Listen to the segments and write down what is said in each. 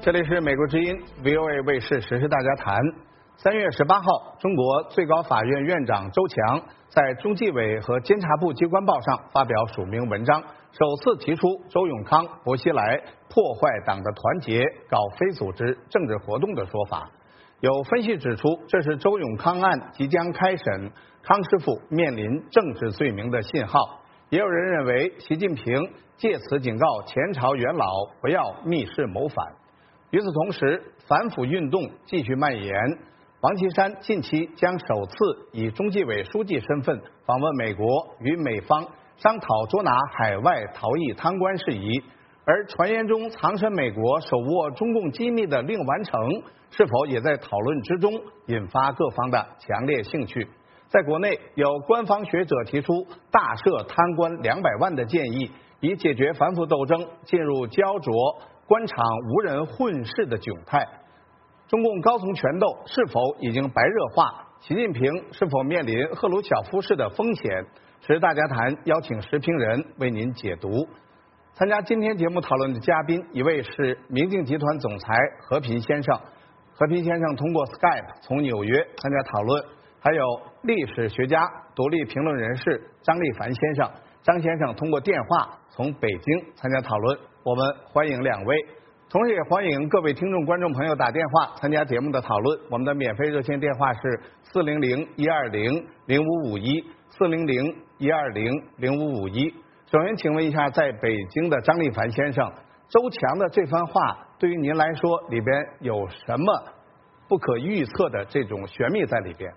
这里是美国之音 VOA 卫视时事大家谈。3月18号，中国最高法院院长周强在中纪委和监察部机关报上发表署名文章，首次提出周永康、薄熙来破坏党的团结、搞非组织政治活动的说法。有分析指出，这是周永康案即将开审，康师傅面临政治罪名的信号。也有人认为，习近平借此警告前朝元老不要密室谋反。与此同时，反腐运动继续蔓延。王岐山近期将首次以中纪委书记身份访问美国，与美方商讨捉拿海外逃逸贪官事宜。而传言中藏身美国、手握中共机密的令完成，是否也在讨论之中，引发各方的强烈兴趣。在国内，有官方学者提出大赦贪官200万的建议，以解决反腐斗争进入焦灼、官场无人混事的窘态。中共高层权斗是否已经白热化？习近平是否面临赫鲁晓夫式的风险？时事大家谈邀请时评人为您解读。参加今天节目讨论的嘉宾，一位是明镜集团总裁何平先生。何平先生通过 Skype 从纽约参加讨论，还有历史学家、独立评论人士张立凡先生。张先生通过电话从北京参加讨论，我们欢迎两位。同时也欢迎各位听众观众朋友打电话参加节目的讨论，我们的免费热线电话是400-120-0551，400-120-0551。首先请问一下，在北京的张立凡先生，周强的这番话对于您来说里边有什么不可预测的这种玄秘在里边？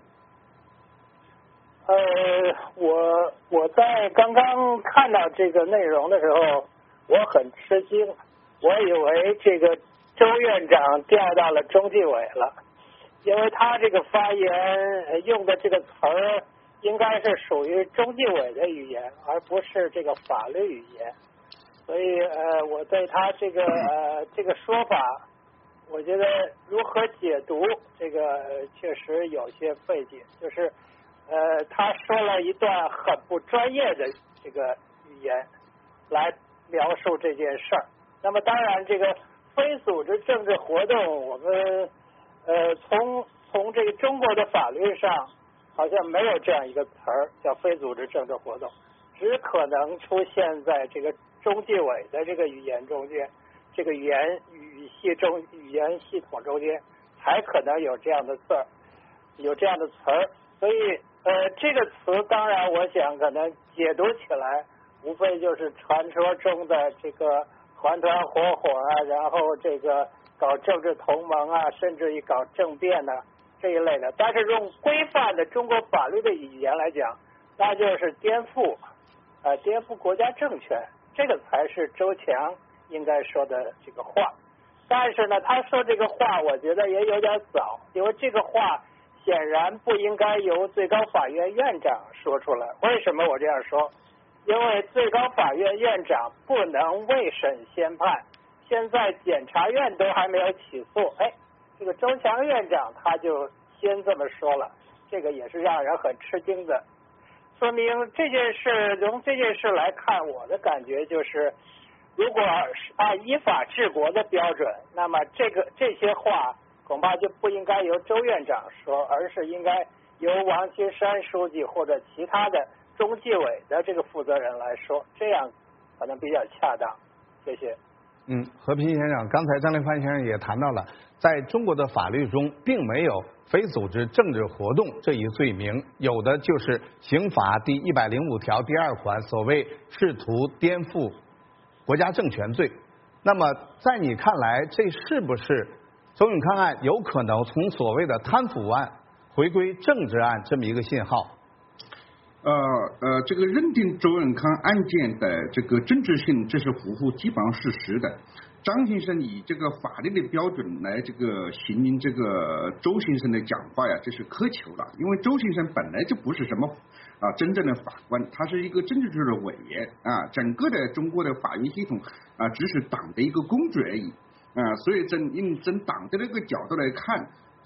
我在刚刚看到这个内容的时候，我很吃惊。我以为这个周院长调到了中纪委了，因为他这个发言用的这个词儿应该是属于中纪委的语言，而不是这个法律语言。所以我对他这个说法，我觉得如何解读这个确实有些费解。就是他说了一段很不专业的这个语言来描述这件事儿。那么当然，这个非组织政治活动，我们从这个中国的法律上好像没有这样一个词儿叫非组织政治活动，只可能出现在这个中纪委的这个语言中间，这个语言系统中间才可能有这样的字儿，有这样的词儿。所以这个词当然我想可能解读起来，无非就是传说中的这个团团伙伙啊，然后这个搞政治同盟啊，甚至于搞政变啊这一类的。但是用规范的中国法律的语言来讲，那就是颠覆国家政权，这个才是周强应该说的这个话。但是呢，他说这个话，我觉得也有点早，因为这个话显然不应该由最高法院院长说出来。为什么我这样说？因为最高法院院长不能未审先判，现在检察院都还没有起诉，这个周强院长他就先这么说了，这个也是让人很吃惊的。说明这件事，从这件事来看，我的感觉就是，如果按依法治国的标准，那么这些话恐怕就不应该由周院长说，而是应该由王岐山书记或者其他的中纪委的这个负责人来说，这样可能比较恰当。谢谢。 何平先生，刚才张立凡先生也谈到了，在中国的法律中并没有非组织政治活动这一罪名，有的就是刑法第105条第2款所谓试图颠覆国家政权罪。那么在你看来，这是不是周永康案有可能从所谓的贪腐案回归政治案这么一个信号？ 这个认定周永康案件的这个政治性，这是符合基本上事实的。张先生以这个法律的标准来这个形容这个周先生的讲话呀，这是苛求了。因为周先生本来就不是什么真正的法官，他是一个政治局的委员整个的中国的法院系统只是党的一个工具而已所以从党的那个角度来看，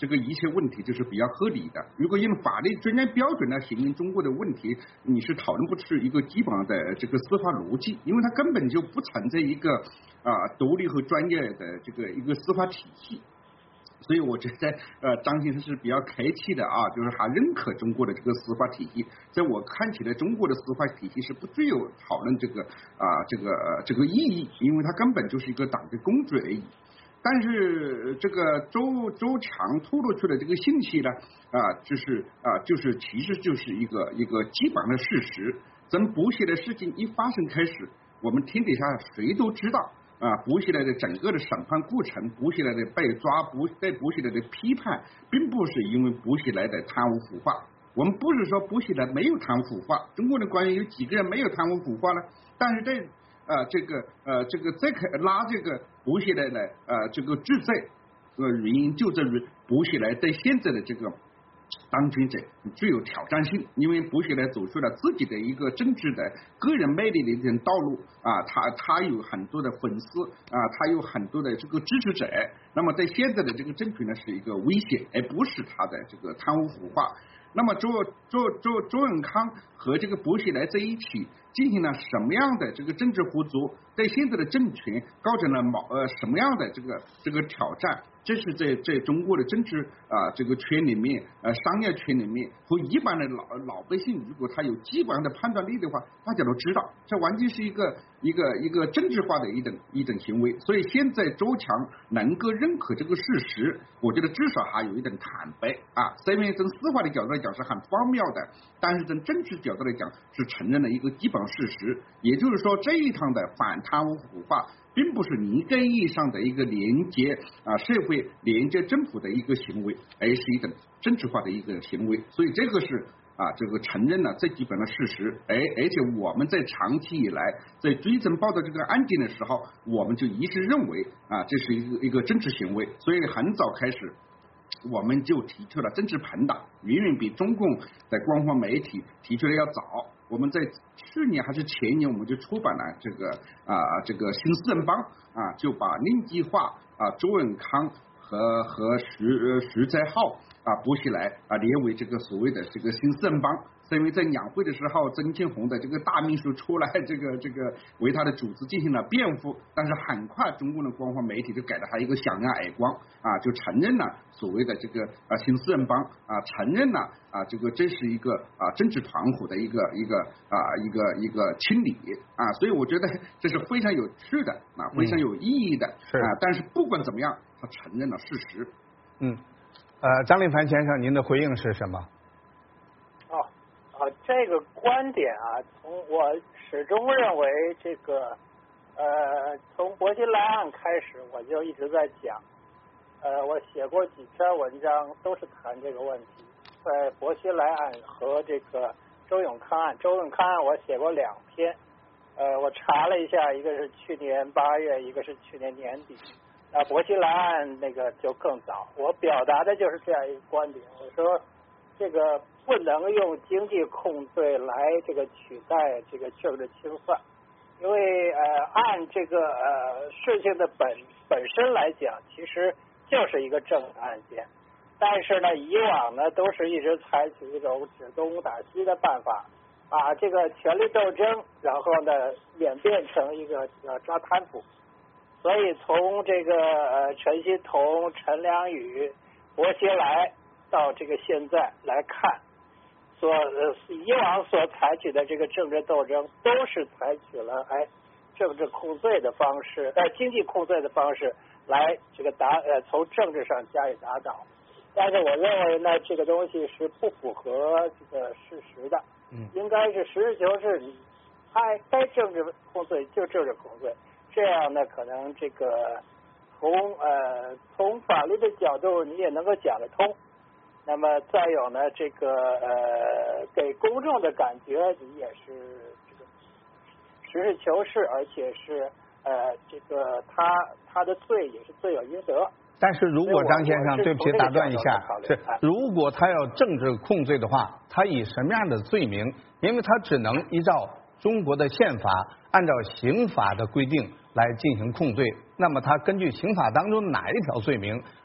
这个一切问题就是比较合理的。如果用法律专业标准来形容中国的问题，你是讨论不出一个基本的这个司法逻辑，因为它根本就不存在一个独立和专业的这个一个司法体系。所以我觉得张先生是比较客气的啊，就是还认可中国的这个司法体系。在我看起来，中国的司法体系是不具有讨论这个意义，因为它根本就是一个党的工具而已。但是这个周强透露出的这个信息呢，就是其实就是一个基本的事实。从薄熙来事情一发生开始，我们天底下谁都知道。薄熙来的整个的审判过程，薄熙来的被抓，对薄熙来的批判，并不是因为薄熙来的贪污腐化。我们不是说薄熙来没有贪污腐化，中国的官员有几个人没有贪污腐化呢？但是这个再拉这个薄熙来的这个治罪，原因就在于薄熙来对现在的这个当权者具有挑战性，因为薄熙来走出了自己的一个政治的个人魅力的一条道路他有很多的粉丝他有很多的这个支持者，那么在现在的这个政权呢是一个危险，而不是他的这个贪污腐化。那么周永康和这个薄熙来在一起进行了什么样的这个政治合作，对现在的政权构成了什么样的这个挑战？这是在中国的政治这个圈里面商业圈里面和一般的老百姓，如果他有基本的判断力的话，大家都知道，这完全是一个政治化的一种行为。所以现在周强能够认可这个事实，我觉得至少还有一点坦白虽然从司法的角度来讲是很荒谬的，但是从政治角度来讲是承认了一个基本事实。也就是说，这一趟的反贪污腐化并不是严格意义上的一个连接社会、连接政府的一个行为，而是一种政治化的一个行为。所以这个是这个承认了最基本的事实。而且我们在长期以来在追踪报道这个案件的时候，我们就一致认为这是一个政治行为。所以很早开始我们就提出了政治朋党，远远比中共的官方媒体提出的要早。我们在去年还是前年，我们就出版了这个新四人帮就把令计划周永康和徐在浩薄熙来列为这个所谓的这个新四人帮。因为在两会的时候，曾庆红的这个大秘书出来这个为他的组织进行了辩护，但是很快中共的官方媒体就给了他一个响亮耳光就承认了所谓的这个新四人帮承认了这是一个政治团伙的一个清理所以我觉得这是非常有趣的非常有意义的但是不管怎么样，他承认了事实。 张立凡先生，您的回应是什么？ 这个观点我始终认为这个从薄熙来案开始，我就一直在讲我写过几篇文章都是谈这个问题。在薄熙来案和这个周永康案我写过2篇我查了一下，一个是去年8月，一个是去年年底薄熙来案那个就更早。我表达的就是这样一个观点，我说这个不能用经济控罪来这个取代这个政治清算，因为按这个事情的本身来讲，其实就是一个政治案件。但是呢，以往呢都是一直采取一种指东打西的办法，把这个权力斗争，然后呢演变成一个抓贪腐。所以从这个陈希同、陈良宇、薄熙来到这个现在来看，以往所采取的这个政治斗争，都是采取了政治控罪的方式，经济控罪的方式来这个从政治上加以打倒。但是我认为呢，这个东西是不符合这个事实的，应该是实事求是，该政治控罪就政治控罪，这样呢，可能这个从法律的角度你也能够讲得通。那么再有呢，这个给公众的感觉你也是这个实事求是，而且是这个他的罪也是罪有应得。 但是如果张先生，对不起打断一下，如果他要政治控罪的话，他以什么样的罪名？因为他只能依照中国的宪法，按照刑法的规定来进行控罪。那么他根据刑法当中哪一条罪名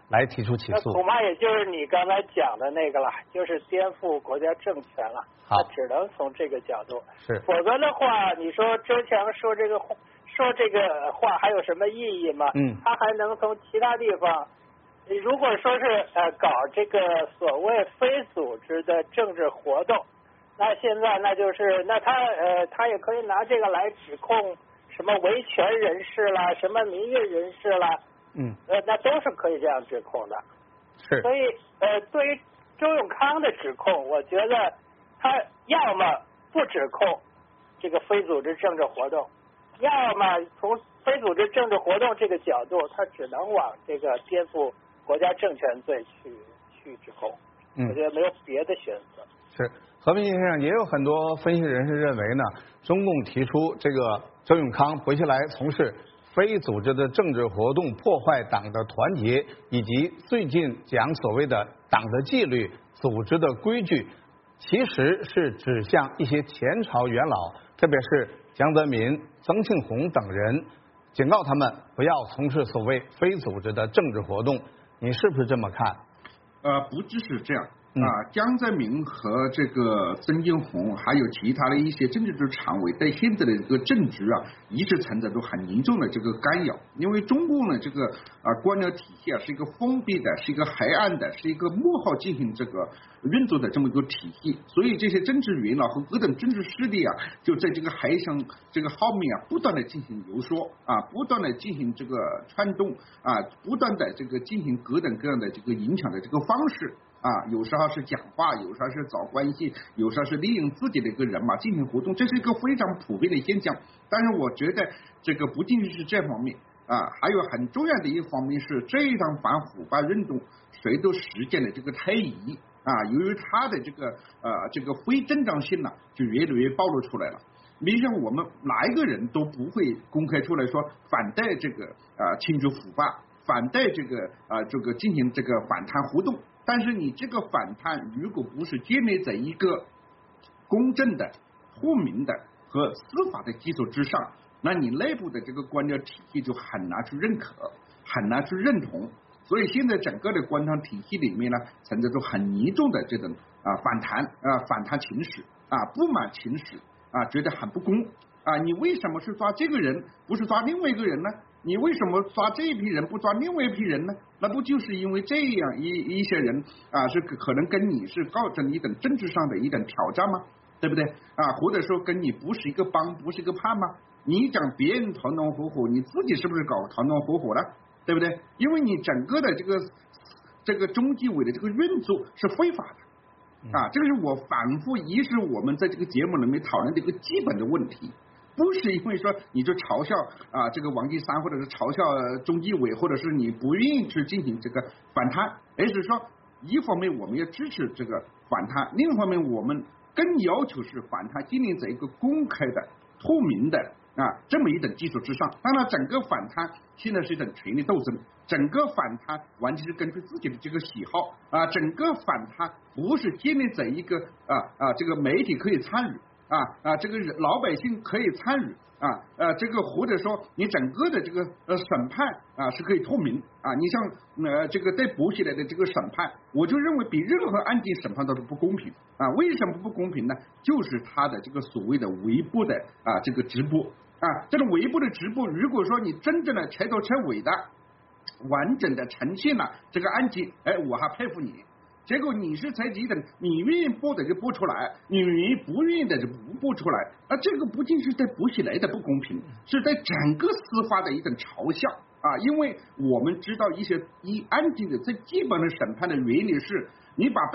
来提出起诉。 那恐怕也就是你刚才讲的那个了，就是颠覆国家政权了。 好， 他只能从这个角度。 是。 否则的话，你说周强说这个话还有什么意义吗？他还能从其他地方，如果说是搞这个所谓非组织的政治活动，那现在那就是那他也可以拿这个来指控什么维权人士啦，什么民运人士啦，那都是可以这样指控的。 是。 所以对于周永康的指控，我觉得他要么不指控这个非组织政治活动，要么从非组织政治活动这个角度，他只能往这个颠覆国家政权罪去指控。我觉得没有别的选择。 是。和平先生，也有很多分析人士认为呢，中共提出这个周永康回来从事非组织的政治活动，破坏党的团结，以及最近讲所谓的党的纪律、组织的规矩，其实是指向一些前朝元老，特别是江泽民、曾庆红等人，警告他们不要从事所谓非组织的政治活动。你是不是这么看？ 不只是这样。江泽民和这个曾庆红还有其他的一些政治局常委对现在的这个政局一直存在着很严重的这个干扰。因为中共的这个官僚体系是一个封闭的，是一个黑暗的，是一个幕后进行这个运作的这么一个体系，所以这些政治元老和各种政治势力就在这个黑箱这个后面不断的进行游说不断的进行这个串动不断的这个进行各种各样的这个影响的这个方式有时候是讲话，有时候是找关系，有时候是利用自己的一个人马进行活动，这是一个非常普遍的现象。但是我觉得这个不仅仅是这方面还有很重要的一方面是这一场反腐败运动随着时间的这个推移由于它的这个非正当性就越来越暴露出来了。你像我们哪一个人都不会公开出来说反对这个庆祝腐败，反对这个进行这个反贪活动。但是你这个反贪如果不是建立在一个公正的、透明的和司法的基础之上，那你内部的这个官僚体系就很难去认可，很难去认同。所以现在整个的官场体系里面呢，存在着很严重的这种反贪情史不满情史觉得很不公你为什么是抓这个人，不是抓另外一个人呢？你为什么抓这一批人不抓另外一批人呢？那不就是因为这样一些人是可能跟你是构成一种政治上的一种挑战吗？对不对或者说跟你不是一个帮，不是一个派吗？你讲别人团团伙伙，你自己是不是搞团团伙伙了？对不对？因为你整个的这个中纪委的这个运作是非法的这个是我反复一是我们在这个节目里面讨论的一个基本的问题。不是因为说你就嘲笑这个王岐山，或者是嘲笑中纪委，或者是你不愿意去进行这个反贪，而是说一方面我们要支持这个反贪，另一方面我们更要求是反贪建立在一个公开的、透明的这么一种基础之上。当然整个反贪现在是一种权力斗争，整个反贪完全是根据自己的这个喜好整个反贪不是建立在一个这个媒体可以参与这个老百姓可以参与这个或者说你整个的这个审判是可以透明你像这个对薄熙来的这个审判，我就认为比任何案件审判都是不公平为什么不公平呢？就是他的这个所谓的微博的这个直播这种微博的直播，如果说你真正的彻头彻尾的完整的呈现了这个案件，我还佩服你。结果你是采取一种你愿意播的就播出来，你不愿意的就不播出来这个不仅是对薄熙来的不公平，是对整个司法的一种嘲笑因为我们知道一些案件的最基本的审判的原理是，你把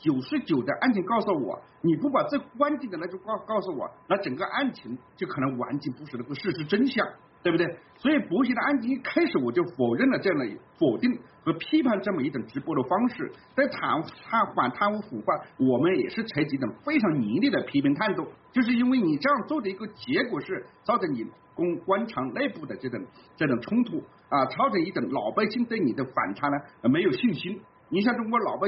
99%的案情告诉我，你不把最关键的那就告诉我，那整个案情就可能完全不是那个事实真相，对不对？所以薄熙来案件一开始我就否认了这样的否定和批判这么一种直播的方式。在反贪污腐败，我们也是采取一种非常严厉的批评态度，就是因为你这样做的一个结果是造成你官场内部的这种冲突造成一种老百姓对你的反贪呢没有信心。你像中国老百姓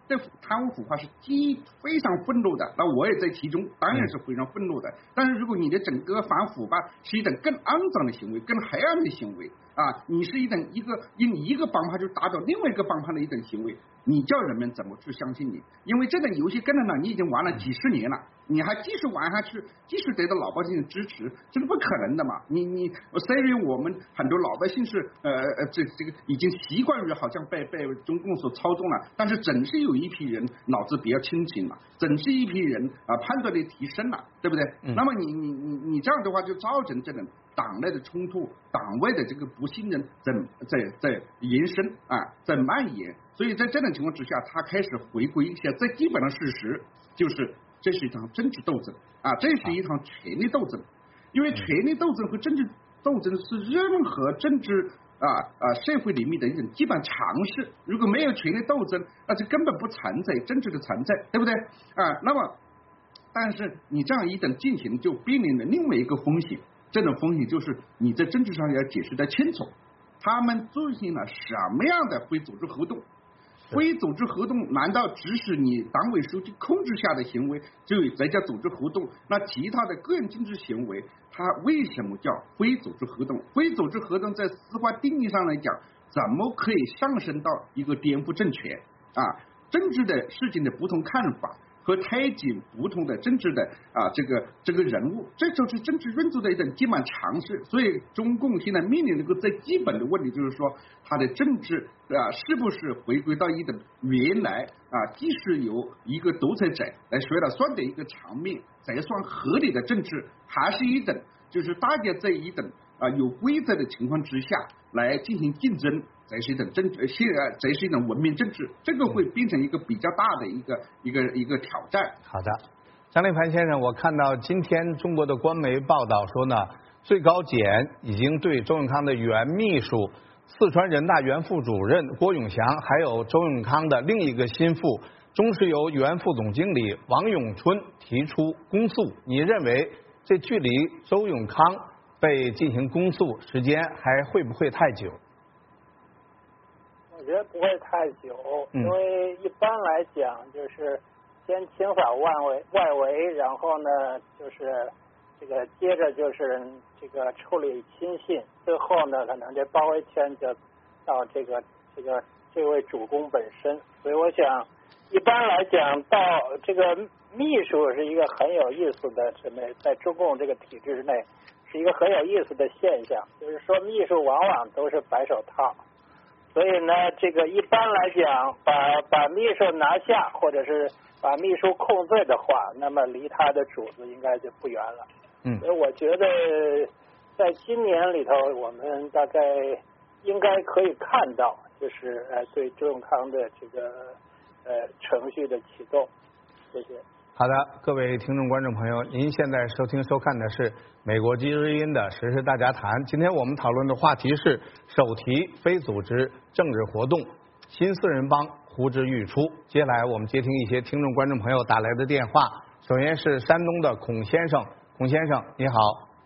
对贪污腐化是非常愤怒的，那我也在其中，当然是非常愤怒的。但是如果你的整个反腐败是一种更肮脏的行为，更黑暗的行为啊，你是用一个帮派就打倒另外一个帮派的一种行为，你叫人们怎么去相信你？因为这个游戏跟着呢，你已经玩了几十年了，你还继续玩下去，继续得到老百姓的支持，这是不可能的嘛。虽然我们很多老百姓是这个已经习惯于好像被中共所操纵了，但是总是有一批人脑子比较清醒了，总是一批人判断力提升了，对不对？那么你这样的话就造成这种党内的冲突，党外的这个不信任在延伸在蔓延，所以在这种情况之下，他开始回归一些最基本的事实，就是这是一场政治斗争这是一场权力斗争，因为权力斗争和政治斗争是任何政治社会里面的一种基本常识，如果没有权力斗争，那就根本不存在政治的存在，对不对那么但是你这样一等进行，就面临了另外一个风险，这种风险就是你在政治上要解释得清楚，他们进行了什么样的非组织活动？非组织活动难道只是你党委书记控制下的行为就才叫组织活动？那其他的个人政治行为，它为什么叫非组织活动？非组织活动在司法定义上来讲，怎么可以上升到一个颠覆政权政治的事情的不同看法和推进不同的政治的这个人物，这就是政治运作的一种基本常识。所以中共现在面临一个最基本的问题，就是说它的政治是不是回归到一种原来既是由一个独裁者来说了算的一个场面才算合理的政治，还是一种就是大家在一种有规则的情况之下来进行竞争，才是一种政治，才是一种文明政治，这个会变成一个比较大的一个挑战。 好的，张立凡先生，我看到今天中国的官媒报道说呢，最高检已经对周永康的原秘书、四川人大原副主任郭永祥，还有周永康的另一个心腹中石油原副总经理王永春提出公诉。你认为这距离周永康被进行公诉时间还会不会太久？ 我觉得不会太久，因为一般来讲就是先清扫外围，然后呢就是这个接着就是这个处理亲信，最后呢可能这包围圈就到这位主公本身。所以我想一般来讲到这个秘书是一个很有意思的在中共这个体制内是一个很有意思的现象，就是说秘书往往都是白手套，所以呢这个一般来讲把秘书拿下或者是把秘书控罪的话，那么离他的主子应该就不远了。所以我觉得在今年里头我们大概应该可以看到就是对周永康的这个程序的启动。谢谢。 好的，各位听众观众朋友，您现在收听收看的是美国之音的时事大家谈。今天我们讨论的话题是首题非组织政治活动，新四人帮呼之欲出。接下来我们接听一些听众观众朋友打来的电话。首先是山东的孔先生，孔先生你好。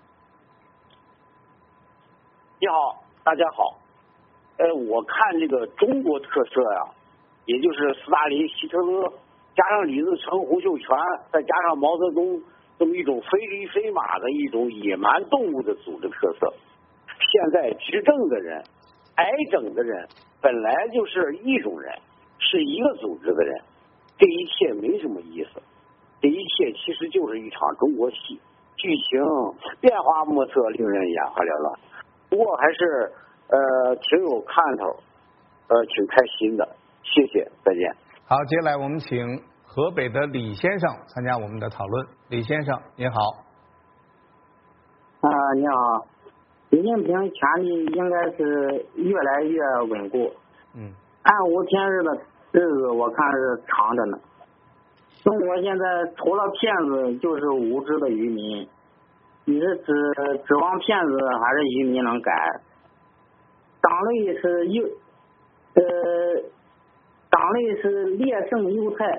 你好，大家好。我看这个中国特色呀，也就是斯大林、希特勒加上李自成、胡秀全，再加上毛泽东这么一种非驴非马的一种野蛮动物的组织特色。现在执政的人、挨整的人本来就是一种人，是一个组织的人，这一切没什么意思，这一切其实就是一场中国戏，剧情变化莫测，令人眼花缭乱。不过还是挺有看头，挺开心的。谢谢，再见。 好，接下来我们请河北的李先生参加我们的讨论。李先生您好。 你好。习近平权力应该是越来越稳固。暗无天日的日子我看是长着呢。中国现在除了骗子就是无知的愚民。你是指望骗子还是愚民能改？党内是劣胜优汰，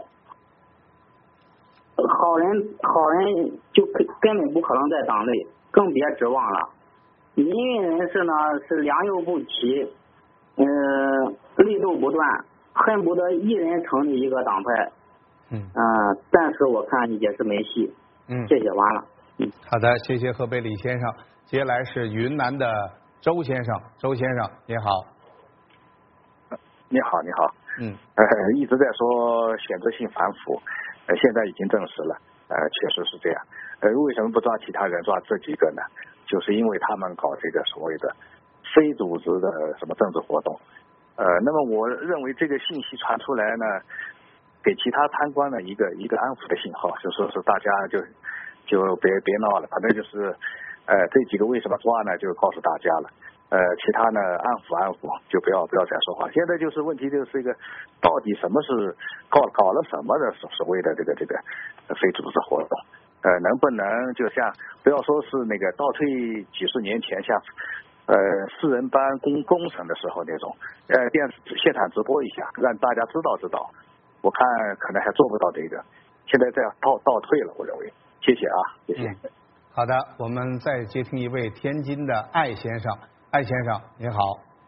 好人就根本不可能在党内，更别指望了。民运人士呢是良莠不齐，力度不断， 恨不得一人成立一个党派。但是我看也是没戏。谢谢，完了。 好的，谢谢河北李先生。接下来是云南的周先生，周先生你好。 你好，你好。一直在说选择性反腐，现在已经证实了，确实是这样。为什么不抓其他人，抓这几个呢？就是因为他们搞这个所谓的非组织的什么政治活动。那么我认为这个信息传出来呢，给其他贪官呢一个安抚的信号，就说是大家就别闹了，反正就是这几个为什么抓呢，就告诉大家了。其他呢安抚，就不要再说话。现在就是问题就是一个到底什么是搞了什么的所谓的这个非组织活动，能不能就像不要说是那个倒退几十年前像4人班公审的时候那种电视现场直播一下，让大家知道，我看可能还做不到这个。现在这样倒退了，我认为。谢谢啊，谢谢。 好的，我们再接听一位天津的艾先生。艾先生您好。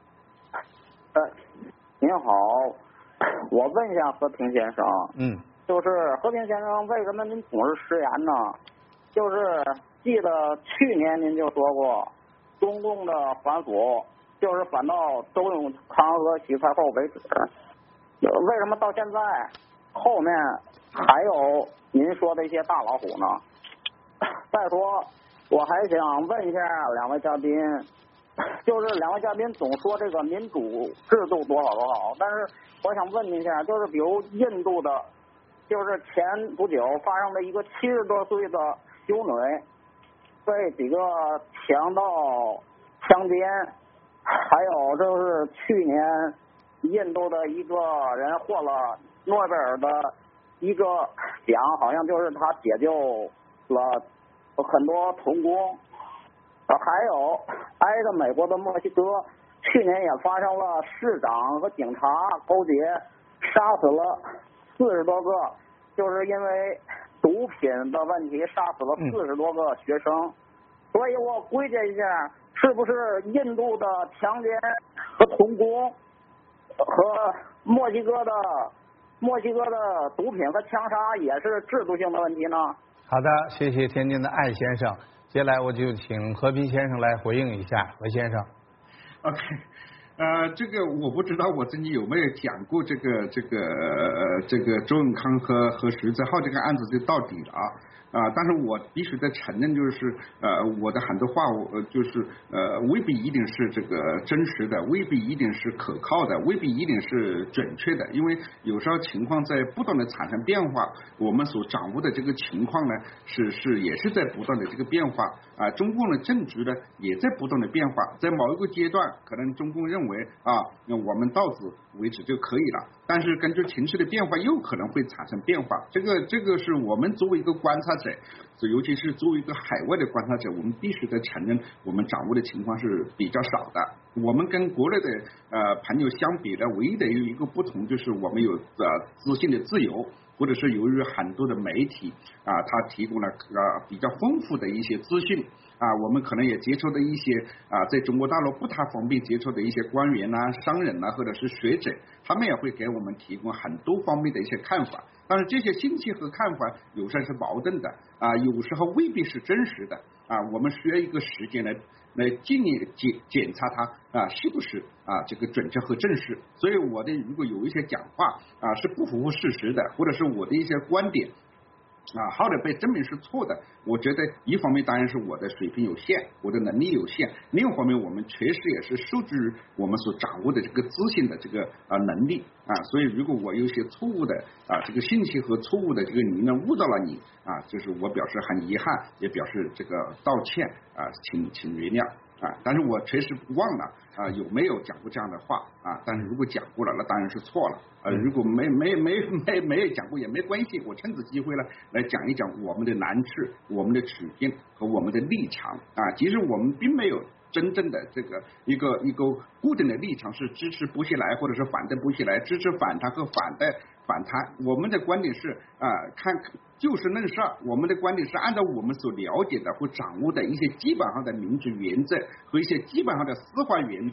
您好，我问一下和平先生，就是和平先生，为什么您总是失言呢？就是记得去年您就说过，中共的反腐就是反到周永康和许才厚为止，为什么到现在后面还有您说的一些大老虎呢？再说，我还想问一下两位嘉宾。就是两位嘉宾总说这个民主制度多好，但是我想问一下，就是比如印度的，就是前不久发生的一个70多岁的修女被几个强盗强奸，还有就是去年印度的一个人获了诺贝尔的一个奖，好像就是他解救了很多童工。还有挨着美国的墨西哥，去年也发生了市长和警察勾结，杀死了40多个，就是因为毒品的问题杀死了40多个学生。所以我归结一下，是不是印度的强奸和童工和墨西哥的毒品和枪杀也是制度性的问题呢？ 好的，谢谢天津的艾先生。接下来我就请和平先生来回应一下。何先生。 OK， 这个我不知道我自己有没有讲过这个周永康和徐才厚这个案子就到底了但是我必须得承认，就是我的很多话，就是未必一定是这个真实的，未必一定是可靠的，未必一定是准确的，因为有时候情况在不断的产生变化，我们所掌握的这个情况呢也是在不断的这个变化中共的政局呢也在不断的变化，在某一个阶段，可能中共认为我们到此为止就可以了，但是根据情势的变化，又可能会产生变化。这个是我们作为一个观察者，尤其是作为一个海外的观察者，我们必须得承认，我们掌握的情况是比较少的。我们跟国内的朋友相比呢，唯一的有一个不同就是我们有资讯的自由，或者是由于很多的媒体它提供了比较丰富的一些资讯我们可能也接触的一些在中国大陆不太方便接触的一些官员商人或者是学者，他们也会给我们提供很多方面的一些看法。但是这些信息和看法有时候是矛盾的有时候未必是真实的我们需要一个时间来进一检查它是不是这个准确和正式。所以我的如果有一些讲话是不符合事实的，或者是我的一些观点后来被证明是错的，我觉得一方面当然是我的水平有限，我的能力有限，另一方面我们确实也是受制于我们所掌握的这个资讯的这个能力所以如果我有一些错误的这个信息和错误的这个理论误导了你就是我表示很遗憾，也表示这个道歉请原谅但是我确实忘了有没有讲过这样的话但是如果讲过了，那当然是错了如果没有讲过也没关系，我趁此机会呢来讲一讲我们的难处、我们的处境和我们的立场其实我们并没有真正的这个一个固定的立场是支持薄熙来或者是反对薄熙来，支持反弹和反弹。我们的观点是看就事论事，我们的观点是按照我们所了解的或掌握的一些基本上的民主原则和一些基本上的司法原则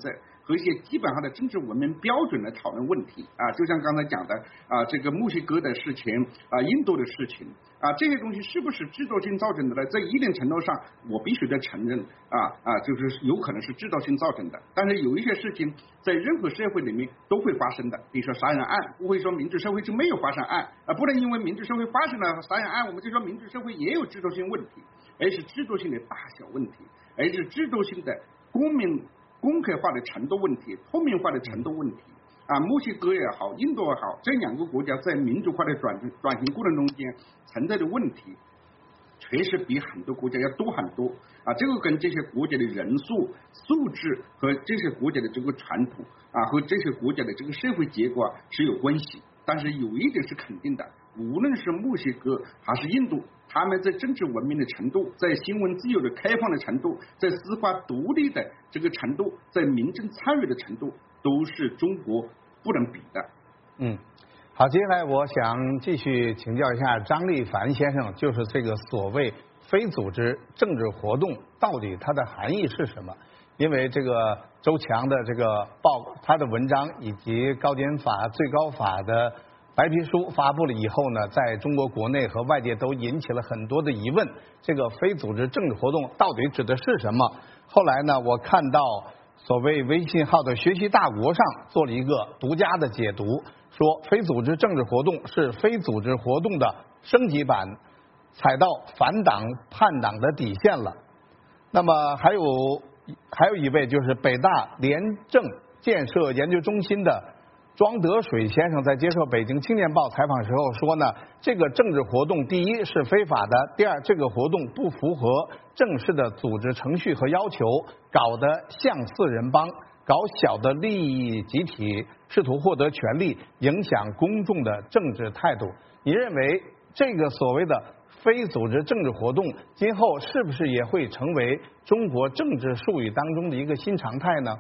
和一些基本上的政治文明标准来讨论问题啊，就像刚才讲的啊，这个墨西哥的事情啊，印度的事情啊，这些东西是不是制造性造成的呢？在一定程度上，我必须得承认就是有可能是制造性造成的。但是有一些事情在任何社会里面都会发生的，比如说杀人案，不会说民主社会就没有发生案啊，不能因为民主社会发生了杀人案，我们就说民主社会也有制造性问题，而是制度性的大小问题，而是制度性的公开化的程度问题、透明化的程度问题啊。墨西哥也好，印度也好，这两个国家在民主化的转型过程中间存在的问题，确实比很多国家要多很多啊。这个跟这些国家的人数、素质和这些国家的这个传统啊，和这些国家的这个社会结构是有关系。但是有一点是肯定的，无论是墨西哥还是印度，他们在政治文明的程度，在新闻自由的开放的程度，在司法独立的这个程度，在民政参与的程度，都是中国不能比的。 好，接下来我想继续请教一下张立凡先生，就是这个所谓非组织政治活动到底它的含义是什么？因为这个周强的这个他的文章以及高检法、最高法的白皮书发布了以后呢，在中国国内和外界都引起了很多的疑问。这个非组织政治活动到底指的是什么？后来呢，我看到所谓微信号的学习大国上做了一个独家的解读，说非组织政治活动是非组织活动的升级版，踩到反党叛党的底线了。那么还有一位就是北大联政建设研究中心的庄德水先生在接受北京青年报采访时候说呢，这个政治活动第一是非法的，第二这个活动不符合正式的组织程序和要求，搞得像四人帮，搞小的利益集体，试图获得权力，影响公众的政治态度。你认为这个所谓的非组织政治活动今后是不是也会成为中国政治术语当中的一个新常态呢？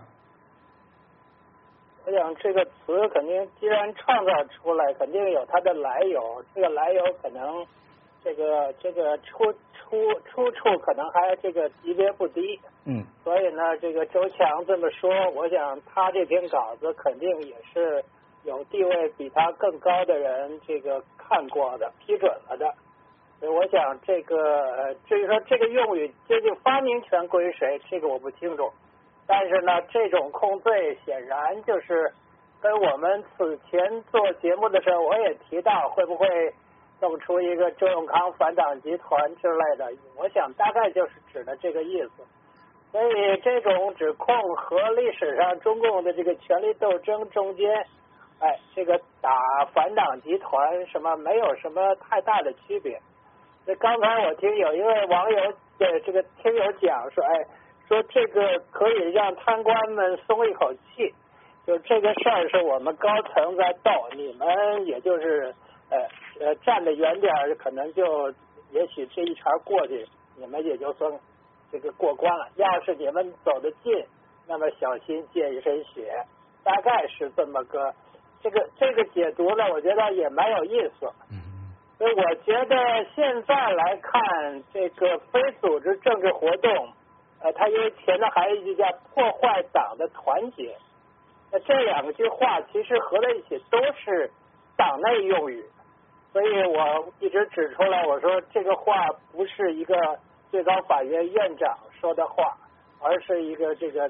我想这个词肯定既然创造出来，肯定有它的来由，这个来由可能这个出处可能还这个级别不低。所以呢，这个周强这么说，我想他这篇稿子肯定也是有地位比他更高的人这个看过的、批准了的。所以我想这个至于说这个用语究竟发明权归谁，这个我不清楚。但是呢，这种控罪显然就是跟我们此前做节目的时候我也提到，会不会弄出一个周永康反党集团之类的，我想大概就是指的这个意思。所以这种指控和历史上中共的这个权力斗争中间，这个打反党集团什么没有什么太大的区别。那刚才我听有一位网友的这个听友讲说，说这个可以让贪官们松一口气，就这个事儿是我们高层在斗，你们也就是站得远点，可能就也许这一茬过去，你们也就算这个过关了。要是你们走得近，那么小心溅一身血，大概是这么个这个解读呢，我觉得也蛮有意思。所以我觉得现在来看这个非组织政治活动，它因为前头还有一句叫破坏党的团结，那这两句话其实合在一起都是党内用语，所以我一直指出来，我说这个话不是一个最高法院院长说的话，而是一个这个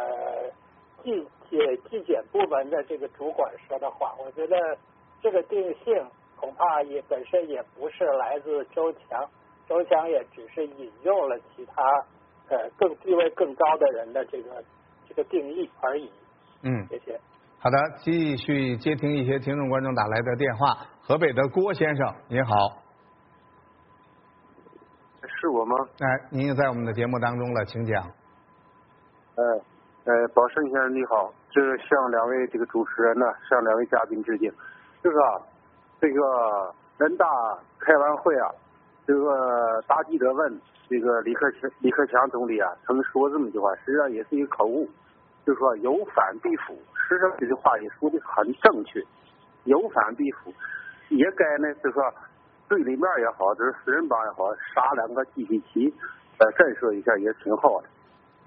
纪检部门的这个主管说的话。我觉得这个定性恐怕也本身也不是来自周强，周强也只是引用了其他更地位更高的人的这个定义而已。谢谢。 好的，继续接听一些听众观众打来的电话。河北的郭先生，您好。 是我吗？ 您也在我们的节目当中了，请讲。 宝胜先生你好，这个向两位这个主持人呢，向两位嘉宾致敬。这个人大开完会啊，这个答记者问这个李克强总理啊，曾说这么一句话，实际上也是一个口误，就是说有反必腐。实际上这句话也说的很正确，有反必腐，也该呢，就是说对立面也好，就是四人帮也好，杀两个机器旗，震慑一下也挺好的。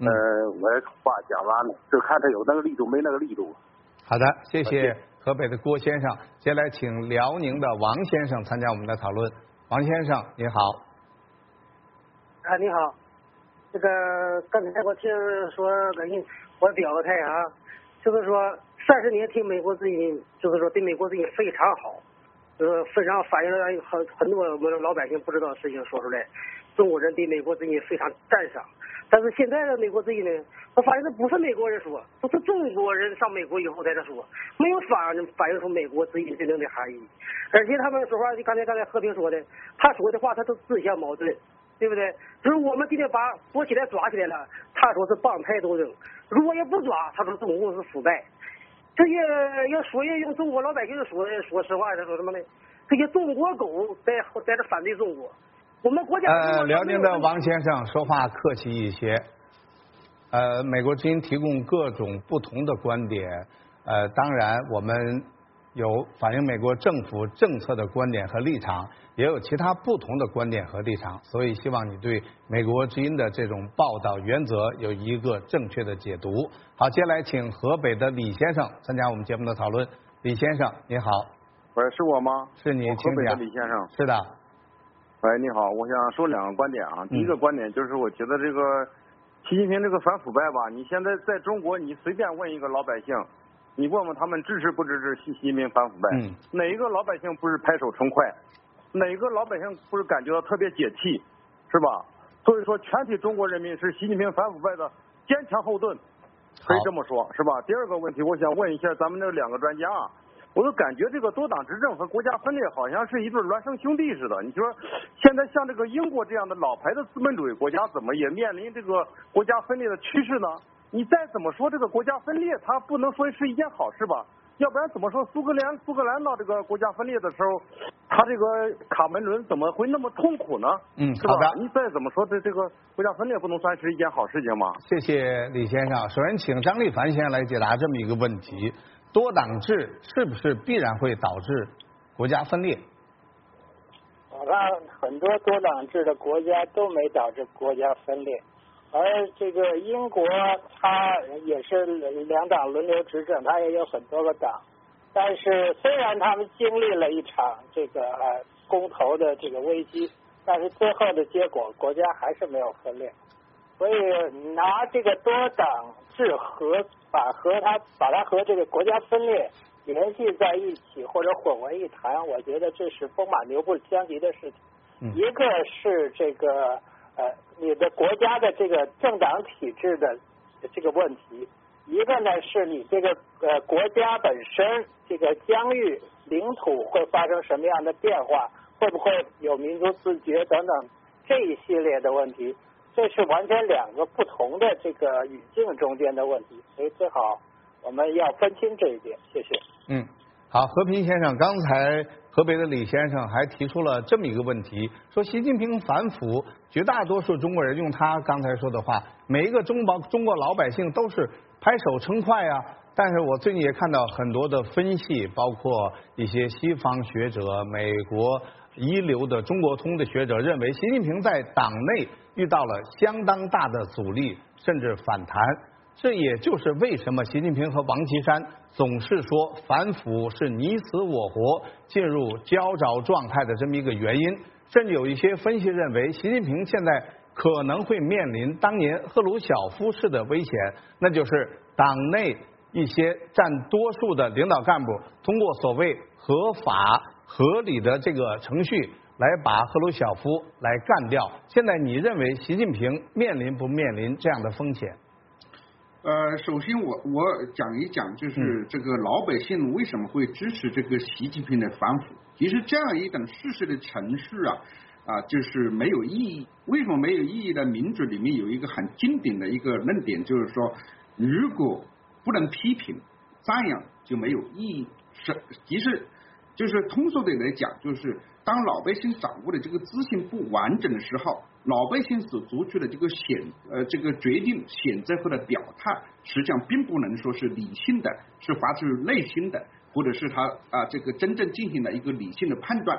我话讲完了，就看他有那个力度没那个力度。 好的，谢谢河北的郭先生。接下来请辽宁的王先生参加我们的讨论。王先生，你好。 你好，这个刚才我听说我表个态啊，就是说30年听美国之音，就是说对美国之音非常好，非常反映了很多我们老百姓不知道的事情说出来，中国人对美国之音非常赞赏。但是现在的美国之音呢，我发现这不是美国人说，都是中国人上美国以后在这说，没有反映出美国之音真正的含义。而且他们说话，就刚才和平说的，他说的话他都自相矛盾，对不对？就是我们今天把国起来抓起来了，他说是帮派斗争；如果也不抓，他说中共是腐败。这些要说也用中国老百姓说实话，他说什么呢？这些中国狗在这反对中国。我们国家辽宁的王先生说话客气一些。美国之音提供各种不同的观点，当然我们有反映美国政府政策的观点和立场，也有其他不同的观点和立场，所以希望你对美国之音的这种报道原则有一个正确的解读。好，接下来请河北的李先生参加我们节目的讨论。李先生，你好。 喂，是我吗？ 是你， 河北的李先生。 是的。 喂，你好，我想说2个观点啊。第一个观点就是，我觉得这个习近平这个反腐败吧，你现在在中国，你随便问一个老百姓，你问问他们支持不支持习近平反腐败？哪一个老百姓不是拍手称快？哪个老百姓不是感觉到特别解气？是吧？所以说，全体中国人民是习近平反腐败的坚强后盾，可以这么说，是吧？第二个问题，我想问一下咱们这2个专家啊。我就感觉这个多党执政和国家分裂好像是一对孪生兄弟似的。你说现在像这个英国这样的老牌的资本主义国家，怎么也面临这个国家分裂的趋势呢？你再怎么说这个国家分裂，它不能说是一件好事吧？要不然怎么说苏格兰闹这个国家分裂的时候，他这个卡梅伦怎么会那么痛苦呢？是吧？你再怎么说这个国家分裂不能算是一件好事情吗？ 谢谢李先生。首先请张立凡先生来解答这么一个问题。多党制是不是必然会导致国家分裂？ 我看很多多党制的国家都没导致国家分裂，而这个英国它也是2党轮流执政，它也有很多个党，但是虽然他们经历了一场这个公投的这个危机，但是最后的结果国家还是没有分裂。所以拿这个多党制把它和这个国家分裂联系在一起或者混为一谈，我觉得这是风马牛不相及的事情。一个是这个你的国家的这个政党体制的这个问题，一个呢是你这个国家本身这个疆域领土会发生什么样的变化，会不会有民族自决等等这一系列的问题。这是完全2个不同的这个语境中间的问题，所以最好我们要分清这一点。谢谢。 好，和平先生，刚才河北的李先生还提出了这么一个问题，说习近平反腐，绝大多数中国人用他刚才说的话，每一个中国老百姓都是拍手称快啊。但是我最近也看到很多的分析，包括一些西方学者、美国一流的中国通的学者认为，习近平在党内遇到了相当大的阻力，甚至反弹。这也就是为什么习近平和王岐山总是说反腐是你死我活、进入焦灼状态的这么一个原因。甚至有一些分析认为，习近平现在可能会面临当年赫鲁晓夫式的危险，那就是党内一些占多数的领导干部通过所谓合法合理的这个程序来把赫鲁晓夫来干掉。现在你认为习近平面临不面临这样的风险？ 首先我讲一讲，就是这个老百姓为什么会支持这个习近平的反腐。其实这样一种事实的陈述就是没有意义。为什么没有意义呢？民主里面有一个很经典的一个论点，就是说，如果不能批评，这样就没有意义。其实就是通俗的来讲，就是当老百姓掌握的这个资讯不完整的时候，老百姓所做出的这个决定、选择或者表态，实际上并不能说是理性的，是发自内心的，或者是他这个真正进行了一个理性的判断。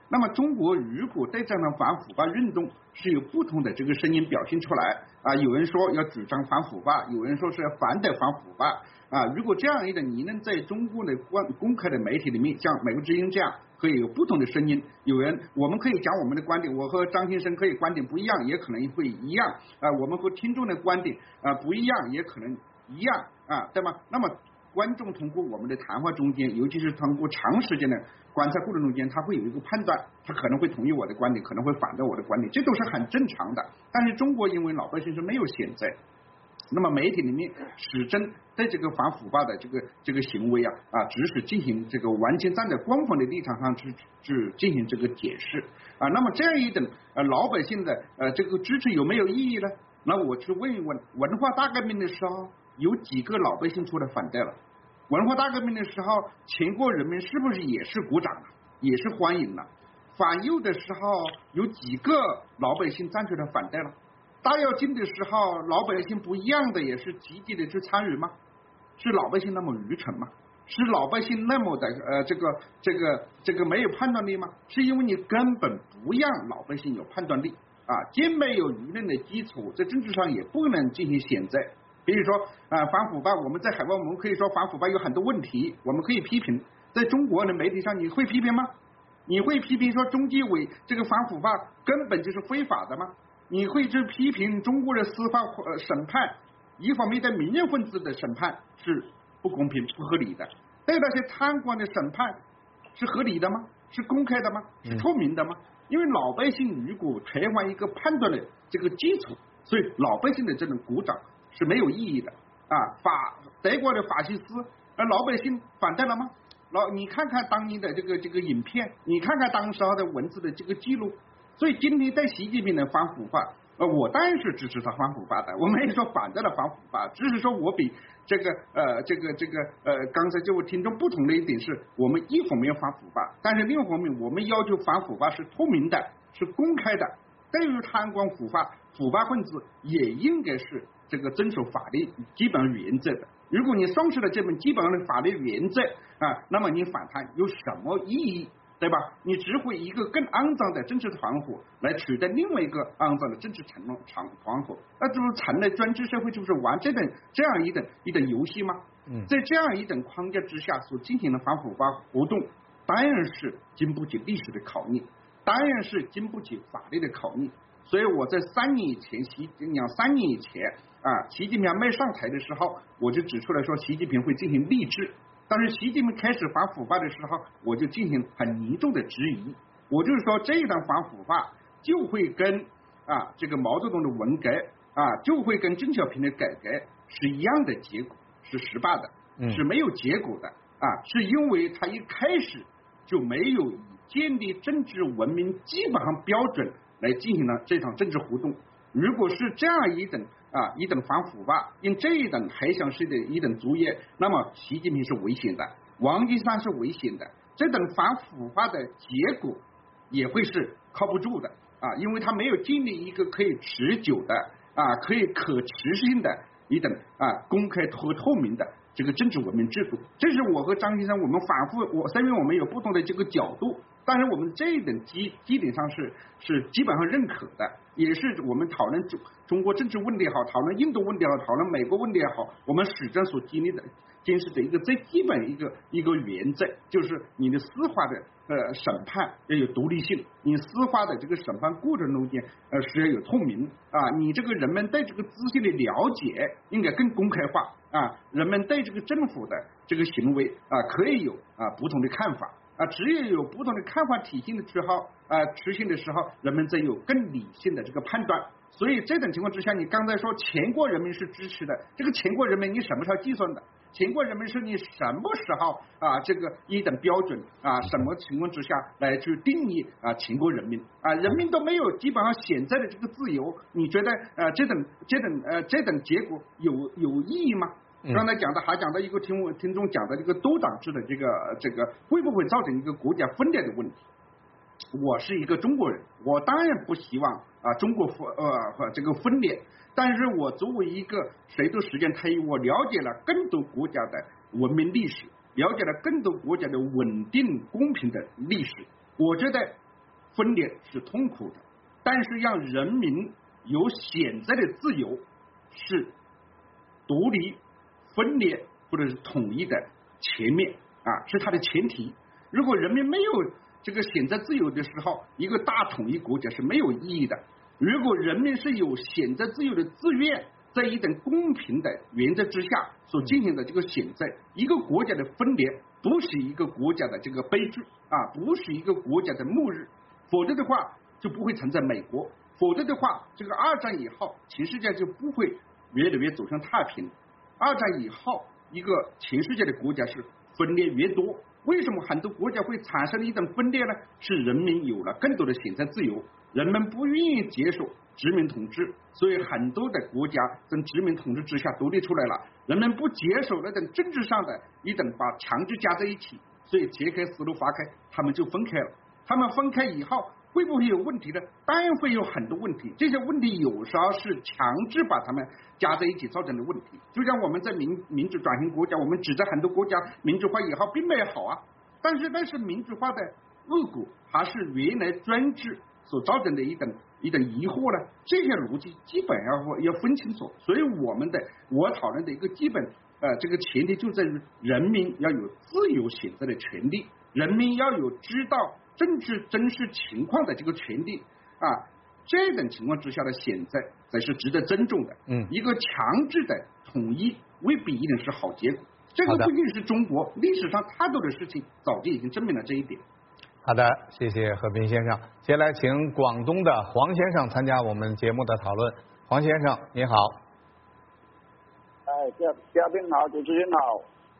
那么中国如果对这样的反腐败运动是有不同的这个声音表现出来啊，有人说要主张反腐败，有人说是要反对反腐败啊，如果这样一个你能在中国的公开的媒体里面，像美国之音这样，可以有不同的声音，有人我们可以讲我们的观点，我和张先生可以观点不一样，也可能会一样啊，我们和听众的观点啊不一样，也可能一样啊，对吗？那么观众通过我们的谈话中间，尤其是通过长时间的观察过程中间，他会有一个判断，他可能会同意我的观点，可能会反对我的观点，这都是很正常的。但是中国因为老百姓是没有选择，那么媒体里面始终对这个反腐败的这个行为啊，只是进行这个完全站在官方的立场上去进行这个解释啊。那么这样一种老百姓的这个支持有没有意义呢？那我去问一问，文化大革命的时候有几个老百姓出来反对了？文化大革命的时候，全国人民是不是也是鼓掌了，也是欢迎了？反右的时候有几个老百姓站出来反对了？大跃进的时候，老百姓不一样的也是积极的去参与吗？是老百姓那么愚蠢吗？是老百姓那么的这个没有判断力吗？是因为你根本不让老百姓有判断力啊，既没有舆论的基础，在政治上也不能进行选择。比如说反腐败，我们在海外我们可以说反腐败有很多问题，我们可以批评。在中国的媒体上，你会批评吗？你会批评说中纪委这个反腐败根本就是非法的吗？你会去批评中国的司法审判，一方面对民间分子的审判是不公平不合理的，对那些贪官的审判是合理的吗？是公开的吗？是透明的吗？因为老百姓如果缺乏一个判断的这个基础，所以老百姓的这种鼓掌是没有意义的啊。德国的法西斯老百姓反对了吗？你看看当年的这个影片，你看看当时候的文字的这个记录。所以今天对习近平的反腐败，我当然是支持他反腐败的，我没有说反对了反腐败，只是说我比刚才这位听众不同的一点是，我们一方面反腐败，但是另一方面我们要求反腐败是透明的，是公开的，对于贪官腐败分子也应该是这个遵守法律基本原则的。如果你丧失了这本基本的法律原则啊，那么你反贪有什么意义？对吧？你只会一个更肮脏的政治团伙来取代另外一个肮脏的政治团伙，那就是成了专制社会，就是玩这样一等游戏吗？在这样一等框架之下所进行的反腐败活动，当然是经不起历史的考验，当然是经不起法律的考验。所以我在3年以前2-3年以前习近平还没上台的时候，我就指出来说习近平会进行励志。但是习近平开始反腐败的时候，我就进行很严重的质疑。我就是说，这一档反腐败就会跟这个毛泽东的文革就会跟邓小平的改革是一样的结果，是失败的，是没有结果的是因为他一开始就没有以建立政治文明基本上标准来进行了这场政治活动。如果是这样一等反腐败，用这一等还想式的一等作业，那么习近平是危险的，王岐山是危险的，这等反腐败的结果也会是靠不住的因为他没有建立一个可以持久的可以可持续性的一等公开和透明的这个政治文明制度。这是我和张先生我们反复虽然我们有不同的这个角度，但是我们这一等基点上是基本上认可的，也是我们讨论中国政治问题也好，讨论印度问题也好，讨论美国问题也好，我们始终所坚持的一个最基本一个原则，就是你的司法的审判要有独立性，你司法的这个审判过程中间是要有透明你这个人们对这个资讯的了解应该更公开化人们对这个政府的这个行为可以有不同的看法只有不同的看法体现的时候实行的时候，人们才有更理性的这个判断。所以这种情况之下，你刚才说全国人民是支持的，这个全国人民你什么时候计算的？全国人民是你什么时候这个一等标准什么情况之下来去定义全国人民人民都没有基本上选择的这个自由，你觉得这等结果有意义吗？刚才还讲到一个听众讲的这个多党制的这个会不会造成一个国家分裂的问题？我是一个中国人，我当然不希望中国这个分裂，但是我作为一个随着时间推移，我了解了更多国家的文明历史，了解了更多国家的稳定公平的历史，我觉得分裂是痛苦的，但是让人民有现在的自由是独立、分裂或者是统一的前面是它的前提。如果人民没有这个选择自由的时候，一个大统一国家是没有意义的。如果人民是有选择自由的自愿，在一等公平的原则之下所进行的这个选择，一个国家的分裂不是一个国家的这个悲剧不是一个国家的末日，否则的话就不会存在美国，否则的话这个二战以后全世界就不会越来越走向太平。二战以后一个全世界的国家是分裂越多，为什么很多国家会产生一种分裂呢？是人民有了更多的选择自由，人们不愿意接受殖民统治，所以很多的国家在殖民统治之下独立出来了，人们不接受那种政治上的一种把强制加在一起，所以捷克斯洛伐克他们就分开了。他们分开以后会不会有问题呢？当然会有很多问题，这些问题有时候是强制把他们加在一起造成的问题。就像我们在民主转型国家，我们指责很多国家民主化以后并没有好但是民主化的恶果还是原来专制所造成的一种疑惑呢？这些逻辑基本要分清楚。所以我讨论的一个基本这个前提就在于人民要有自由选择的权利，人民要有知道政治真实情况的这个权利这种情况之下的选择才是值得尊重的。一个强制的统一未必一定是好结果，这个不仅是中国，历史上太多的事情早就已经证明了这一点。 好的，谢谢和平先生。接下来请广东的黄先生参加我们节目的讨论。黄先生你好。 嘉宾好，主持人好。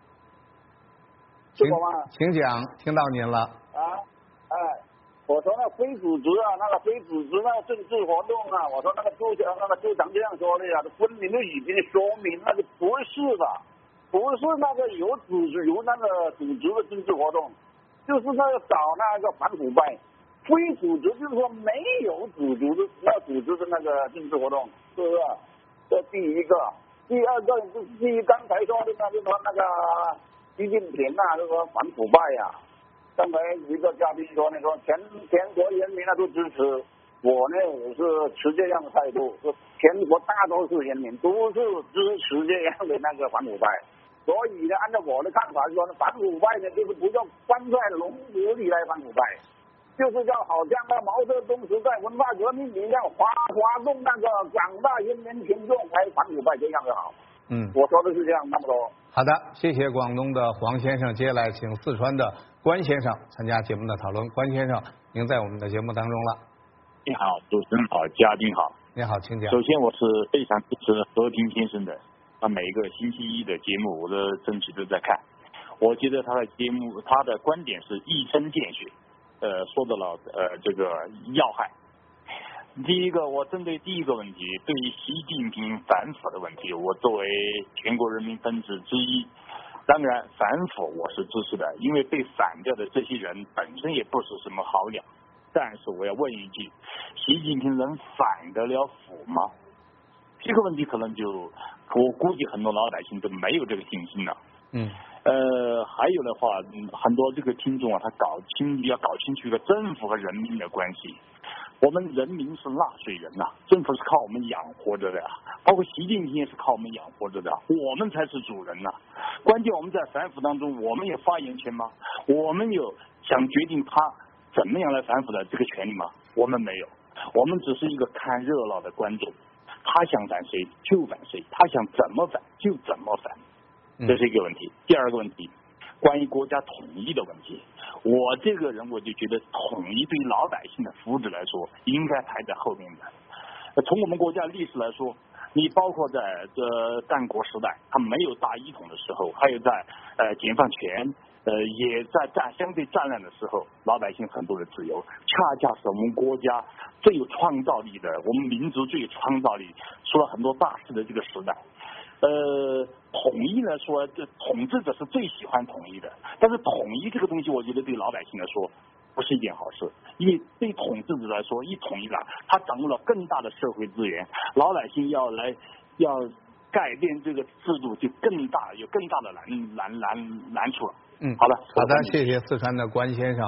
请讲，听到您了。 我说那非组织那个非组织那个政治活动我说那个周长这样说的分明就已经说明那个不是的，不是那个有那个组织的政治活动，就是那个找那个反腐败。非组织就是说没有组织的那个政治活动，是不是？这第一个。第二个就是刚才说的那个习近平就说反腐败刚才一个嘉宾说全国人民都支持，我是持这样的态度，说全国大多数人民都是支持这样的那个反腐败。所以按照我的看法说反腐败就是不要关在笼子里来反腐败，就是要好像那毛泽东时代文化革命一样，哗动那个广大人民群众来反腐败，这样就好。我说的是这样，那么多。 好的，谢谢广东的黄先生。接下来请四川的关先生参加节目的讨论。关先生，您在我们的节目当中了。 你好，主持人好，嘉宾好。 你好，请讲。 首先，我是非常支持和平先生的，他每一个星期一的节目，我都争取都在看。我觉得他的节目，他的观点是一针见血，说到了这个要害。第一个，我针对第一个问题，对于习近平反腐的问题，我作为全国人民分子之一，当然反腐我是支持的，因为被反掉的这些人本身也不是什么好鸟。但是我要问一句，习近平能反得了腐吗？这个问题可能我估计很多老百姓都没有这个信心了。还有的话，很多这个听众他要搞清楚一个政府和人民的关系。我们人民是纳税人政府是靠我们养活着的包括习近平也是靠我们养活着的，我们才是主人关键我们在反腐当中，我们有发言权吗？我们有想决定他怎么样来反腐的这个权利吗？我们没有，我们只是一个看热闹的观众，他想反谁就反谁，他想怎么反就怎么反，这是一个问题。第二个问题，关于国家统一的问题，我这个人我就觉得统一对于老百姓的福祉来说应该排在后面的。从我们国家历史来说，你包括在战国时代他没有大一统的时候，还有在解放前也在相对战乱的时候，老百姓很多的自由，恰恰是我们国家最有创造力的，我们民族最有创造力，出了很多大事的这个时代。统一呢说，这统治者是最喜欢统一的，但是统一这个东西，我觉得对老百姓来说不是一件好事，因为对统治者来说，一统一了，他掌握了更大的社会资源，老百姓要改变这个制度，就有更大的难处了。 好的，谢谢四川的关先生。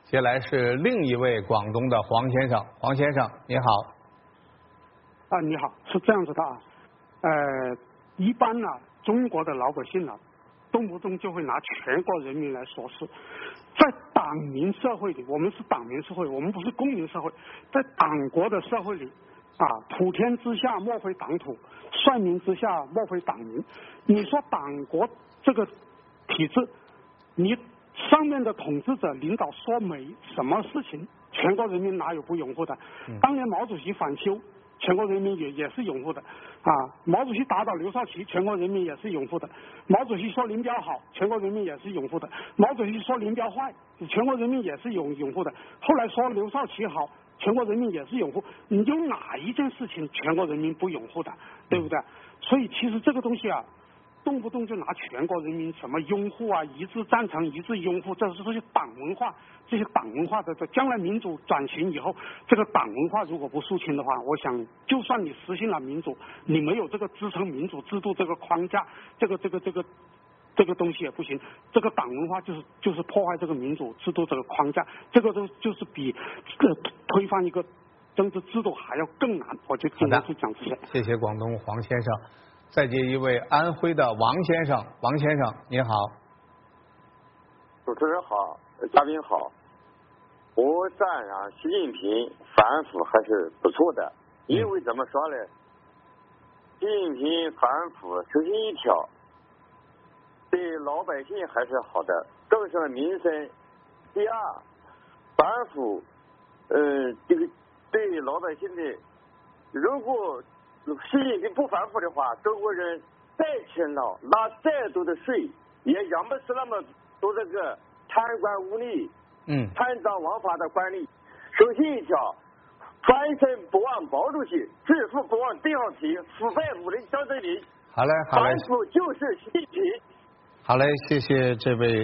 接下来是另一位广东的黄先生，黄先生你好。 你好，是这样子的一般呢，中国的老百姓动不动就会拿全国人民来说事。在党民社会里，我们是党民社会，我们不是公民社会。在党国的社会里，普天之下莫非党土，率民之下莫非党民。你说党国这个体制，你上面的统治者领导说没什么事情，全国人民哪有不拥护的？当年毛主席反修，全国人民也是拥护的毛主席打倒刘少奇，全国人民也是拥护的。毛主席说林彪好，全国人民也是拥护的。毛主席说林彪坏，全国人民也是拥护的。后来说刘少奇好，全国人民也是拥护。你有哪一件事情全国人民不拥护的，对不对？所以其实这个东西动不动就拿全国人民什么拥护一致赞成、一致拥护，这些党文化，这些党文化的将来民主转型以后，这个党文化如果不肃清的话，我想就算你实行了民主，你没有这个支撑民主制度这个框架，这个东西也不行。这个党文化就是破坏这个民主制度这个框架，这个就是比推翻一个政治制度还要更难。我就今天是讲这些。 谢谢广东黄先生。再接一位安徽的王先生，王先生你好。 主持人好，嘉宾好。我赞赏习近平反腐还是不错的，因为怎么说呢？习近平反腐首先一条，对老百姓还是好的，更是民生。第二，反腐，这个对老百姓的，如果习近平不反腐的话，中国人再勤劳，拿再多的税，也养不死那么多这个贪官污吏、贪赃枉法的官吏。首先一条，翻身不忘毛主席，致富不忘邓小平，腐败无能张德林。 好嘞，好嘞。 反腐就是习近平。 好嘞，谢谢这位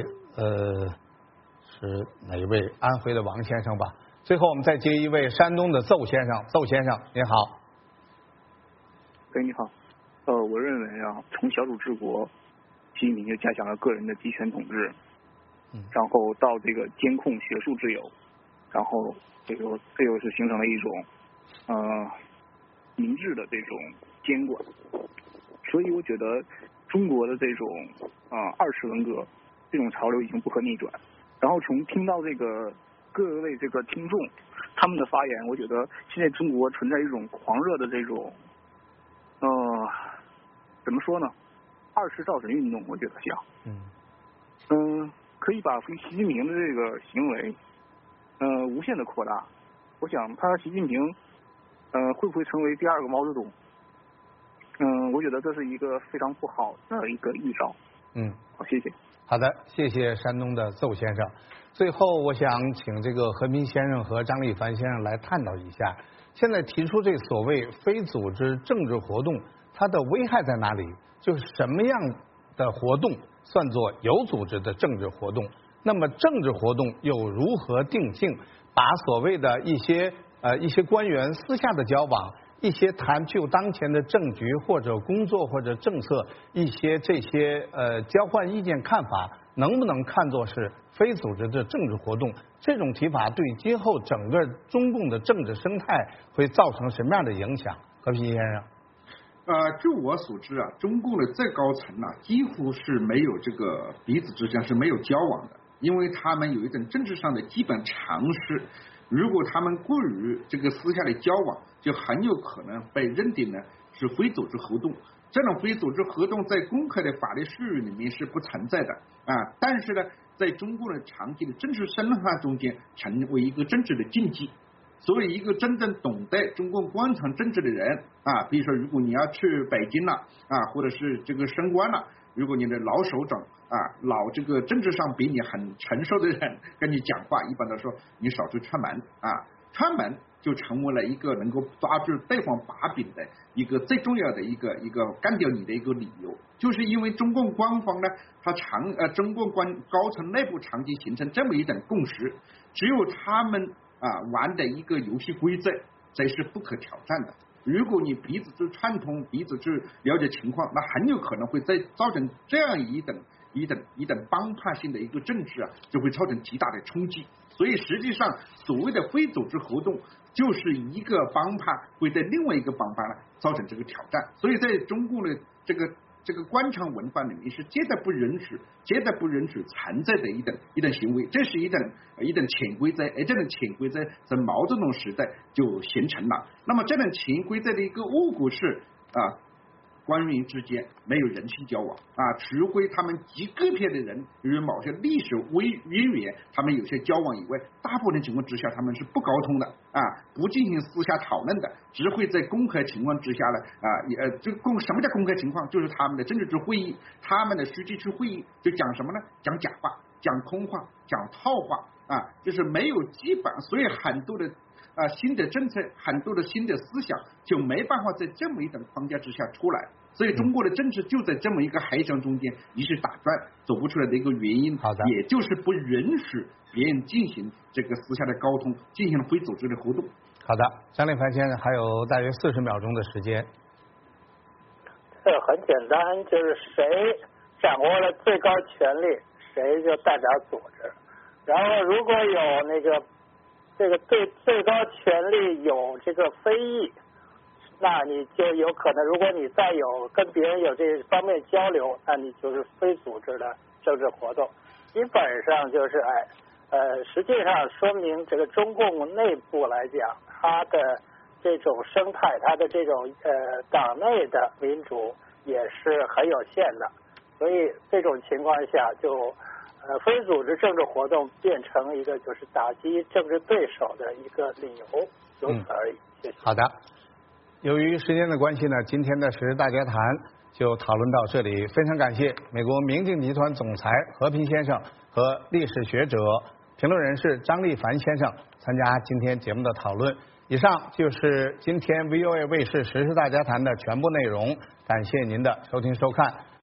是哪一位安徽的王先生吧。最后我们再接一位山东的邹先生，邹先生你好。 你好，我认为从小组治国，习近平就加强了个人的集权统治，然后到这个监控学术自由，然后这又是形成了一种明智的这种监管，所以我觉得中国的这种二次文革这种潮流已经不可逆转。然后从听到这个各位这个听众他们的发言，我觉得现在中国存在一种狂热的这种怎么说呢？二次造神运动，我觉得像，可以把习近平的这个行为，无限的扩大。我想习近平，会不会成为第二个毛泽东？我觉得这是一个非常不好的一个预兆。好，谢谢。 好的，谢谢山东的邹先生。最后，我想请这个何斌先生和张立凡先生来探讨一下，现在提出这所谓非组织政治活动，它的危害在哪里？就是什么样的活动算作有组织的政治活动？那么政治活动又如何定性？把所谓的一些官员私下的交往，一些谈就当前的政局或者工作或者政策，一些这些交换意见看法，能不能看作是非组织的政治活动？这种提法对今后整个中共的政治生态会造成什么样的影响？何平先生。 据我所知中共的最高层几乎是没有这个彼此之间是没有交往的，因为他们有一种政治上的基本常识。如果他们过于这个私下的交往，就很有可能被认定呢是非组织活动。这种非组织活动在公开的法律术语里面是不存在的但是呢，在中共的长期的政治生态中间，成为一个政治的禁忌。所以一个真正懂得中共官场政治的人比如说如果你要去北京了或者是这个升官了，如果你的老首长老这个政治上比你很成熟的人跟你讲话，一般都说你少去串门串门就成为了一个能够抓住对方把柄的一个最重要的一个干掉你的一个理由。就是因为中共官方呢，中共高层内部长期形成这么一种共识，只有他们玩的一个游戏规则，这是不可挑战的。如果你彼此去串通，彼此去了解情况，那很有可能会造成这样一种一等帮派性的一个政治啊，就会造成极大的冲击。所以实际上所谓的非组织活动，就是一个帮派会对另外一个帮派呢造成这个挑战。所以在中共的这个官场文化里面是绝对不允许存在的一等行为，这是一等潜规则，而这种潜规则在毛泽东时代就形成了。那么这种潜规则的一个恶果是官员之间没有人性交往除非他们极个别的人与某些历史渊源，他们有些交往以外，大部分情况之下他们是不沟通的不进行私下讨论的，只会在公开情况之下呢什么叫公开情况？就是他们的政治局会议，他们的书记区会议就讲什么呢？讲假话，讲空话，讲套话就是没有基本，所以很多的新的政策，很多的新的思想就没办法在这么一等框架之下出来，所以中国的政治就在这么一个海象中间一时打转走不出来的一个原因，也就是不允许别人进行这个私下的沟通，进行非组织的活动。 好的，张立凡先生还有大约40秒钟的时间。 这很简单，就是谁掌握了最高权力，谁就代表组织。然后如果有这个对最高权力有这个非议，那你就有可能，如果你再有跟别人有这方面交流，那你就是非组织的政治活动。基本上就是实际上说明这个中共内部来讲，它的这种生态，它的这种党内的民主也是很有限的，所以这种情况下就非组织政治活动变成一个就是打击政治对手的一个理由，仅此而已。谢谢。 好的，由于时间的关系呢，今天的时事大家谈就讨论到这里。非常感谢美国明镜集团总裁和平先生和历史学者、评论人士张立凡先生参加今天节目的讨论。以上就是今天 VOA 卫视时事大家谈的全部内容，感谢您的收听收看。